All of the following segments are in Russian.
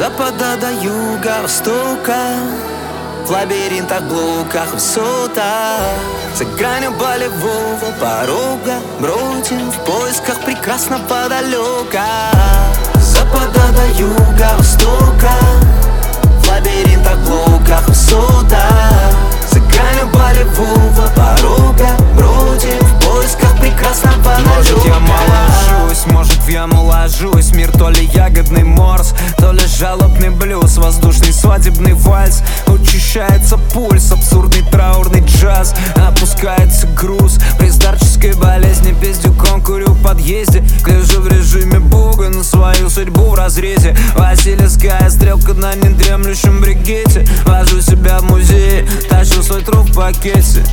запада до юга, востока, в лабиринтах, блоках, высотах, за гранью болевого порога бродим в поисках прекрасного далека. Запада до юга, востока, в лабиринтах, блоках, высотах, за гранью болевого порога бродим в поисках прекрасного далека. Может, я моложусь, может, в яму ложусь. Мир то ли ягодный морс, то ли жалобный блюз, воздушный свадебный вальс. Учащается пульс, абсурдный траурный джаз. Опускается груз при старческой болезни. Пиздюком курю в подъезде, гляжу в режиме бога на свою судьбу в разрезе. Васильевская стрелка на недремлющем бригете. Вожу себя в музей, тащу свой труп в пакете.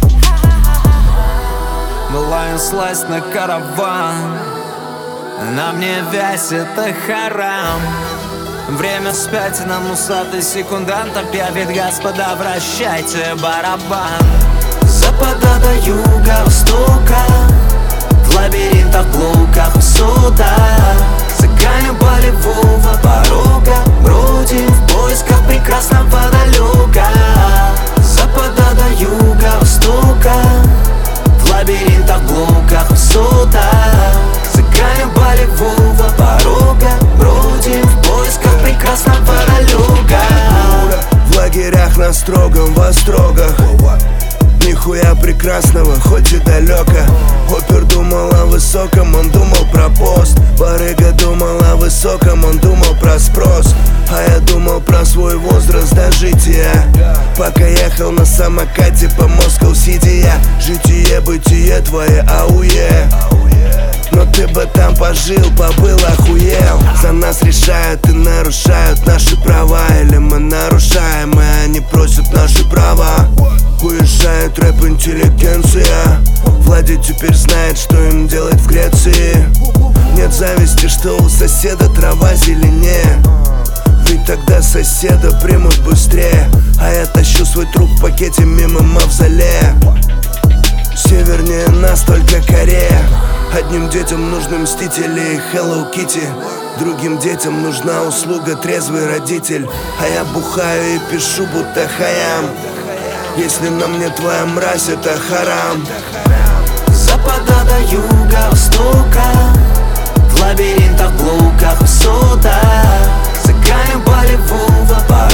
Была сласть на караван, на мне вязь, это харам. Время вспять, нам усатый секундант объявит: господа, вращайте барабан. Запада до юга, востока, в лабиринтах, блоках, высотах, за гранью болевого порога бродим в поисках прекрасного далека. Запада до юга, востока, в лабиринтах, блоках, высотах, за гранью болевого порога бродим в поисках прекрасного далека. В лагерях на строгом вострогах нихуя прекрасного, хоть и далеко. Опер думал о высоком, он думал про пост. Барыга думал о высоком, он думал про спрос. А я думал про свой возраст дожития, пока ехал на самокате по Москва-Сити. Я житие, бытие твое, ауе. Но ты бы там пожил, побыл, охуел. За нас решают и нарушают наши права. Или мы нарушаем, и они просят наши права. Уезжает рэп-интеллигенция. Влади теперь знает, что им делать в Греции. Нет зависти, что у соседа трава зеленее, ведь тогда соседа примут быстрее. А я тащу свой труп в пакете мимо мавзолея. Севернее нас только Корея. Одним детям нужны мстители и Hello Kitty, другим детям нужна услуга трезвый родитель. А я бухаю и пишу, будто хаям. Если на мне твоя мразь, это харам. Запада до юга, востока, в лабиринтах, блоках, высотах, за гранью болевого порога